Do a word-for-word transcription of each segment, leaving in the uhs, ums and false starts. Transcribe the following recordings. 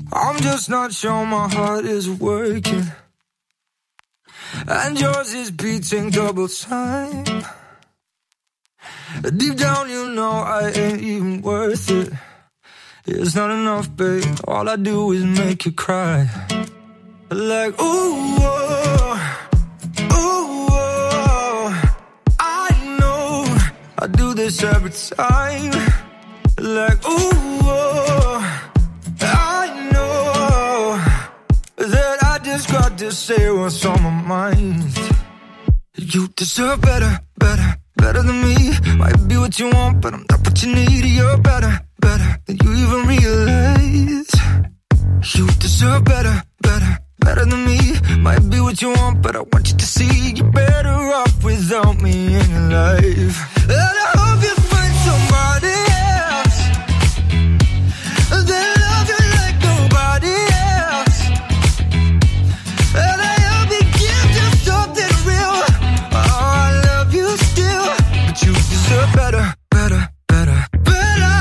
I'm just not sure my heart is working, and yours is beating double time. Deep down you know I ain't even worth it. It's not enough, babe. All I do is make you cry. Like, ooh, oh, ooh, oh. I know I do this every time. Like, ooh, oh. I know that I just got to say what's on my mind. You deserve better, better, better than me. Might be what you want, but I'm not what you need. You're better, better than you even realize. You deserve better, better, better than me. Might be what you want, but I want you to see you're better off without me in your life. And I hope you find somebody else that love you like nobody else. And I hope you give you something real. Oh, I love you still, but you deserve better, better, better, better.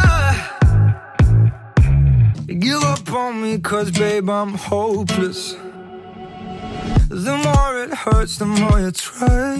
Give up on me, cause babe, I'm hopeless. The more it hurts, the more you try.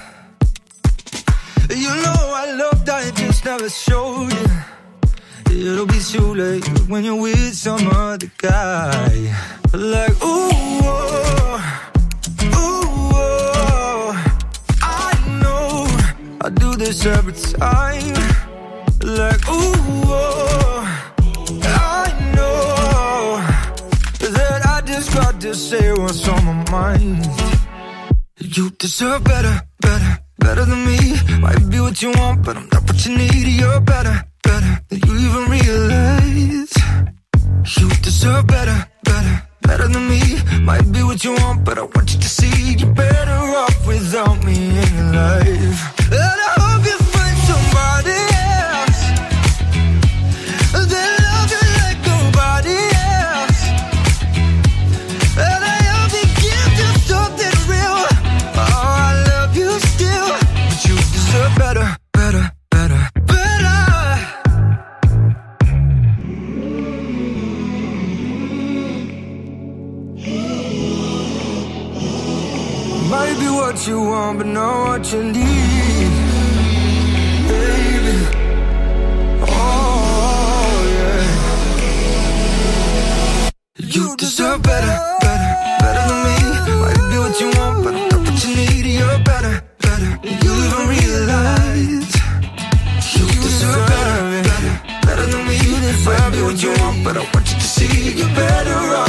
You know I loved, I just never showed it. It'll be too late when you're with some other guy. Like, ooh, oh, ooh, oh. I know I do this every time. Like, ooh, oh. I know that I just got to say what's on my mind. You deserve better, better, better than me. Might be what you want, but I'm not what you need. You're better, better than you even realize. You deserve better, better, better than me. Might be what you want, but I want you to see you're better off without me in your life. And I hope you find somebody else that love you like nobody else. And I hope you give you something real. Oh, I love you still, but you deserve better, better, better, better. Might be what you want, but not what you need, baby. Oh, yeah. You deserve better, better, better than me. Might be what you want, but I'm not what you need. You're better, better than you even realize. You deserve better, better, better than me. Might be what you want, but I want you to see you're better off